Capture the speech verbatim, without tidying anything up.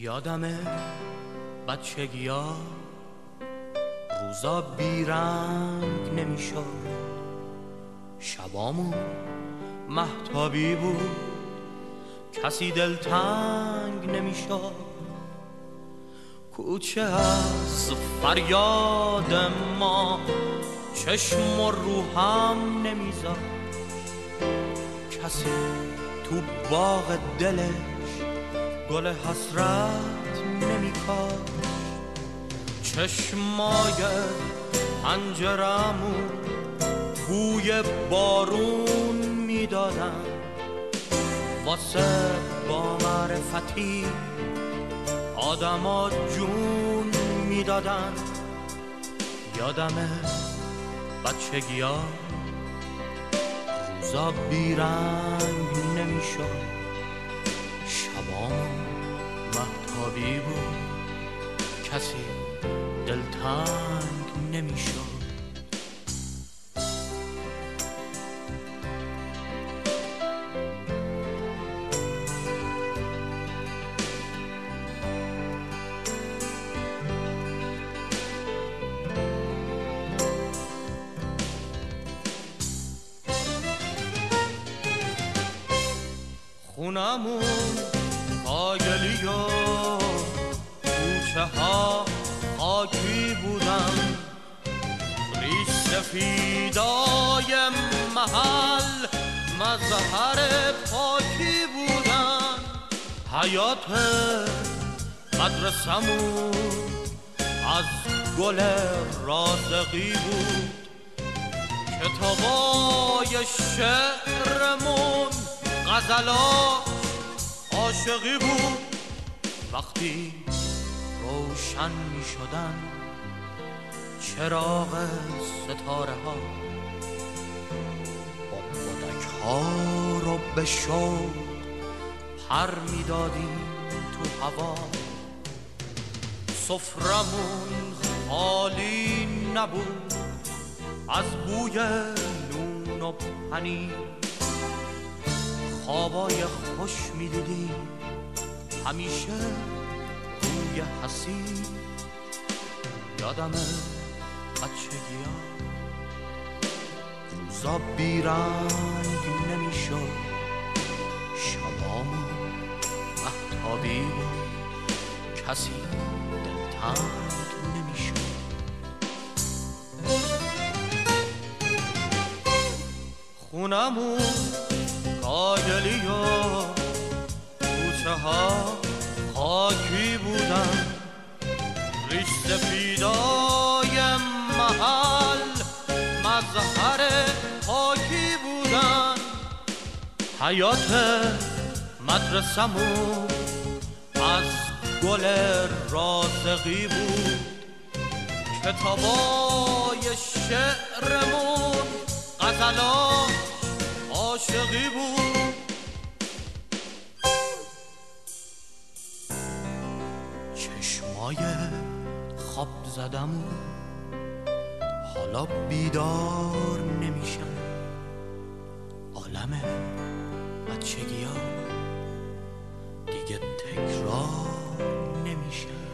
یادمه بچگیا روزا بیرنگ نمیشد، شبامون مهتابی بود، کسی دلتنگ نمیشد. کوچه از فریاد ما چشم و رو هم نمیذاشت، کسی تو باغ دلش گل حسرت نمیکاشت. چشمای پنجرمون بوی بارون میدادن، واسه با معرفتی آدما جون میدادن. یادمه بچگیا روزا بیرنگ نمیشد، شبام مهتابی بود، کسی دلتنگ نمیشد. خونمون کاگلی و کوچه ها خاکی بودن، ریش سفیدای محل مظهر پاکی بودن. حیات مدرسمون از گل رازقی بود، کتابای شعرمون غزلاش عاشقی بود. وقتی روشن می شدن چراغ ستاره ها، با بادک ها رو به شوق پر می دادیم تو هوا. سفرمون خالی نبود از بوی نون و پنیر، خوابای خوش می دیدیم همیشه روی حسیر. یادمه بچگیا روزا بیرنگ نمیشد، شبامون مهتابی بود، کسی دلتنگ نمیشد. خونمون کاگلی و کوچه ها خاکی بودن، ریش سفیدای محل مظهر پاکی بودن. حیات مدرسمون از گل رازقی بود، کتابای شعرمون غزلاش عاشقی بود. چشمای خواب زدمون حالا بیدار نمیشن، عالم بچگیا دیگه تکرار نمیشن.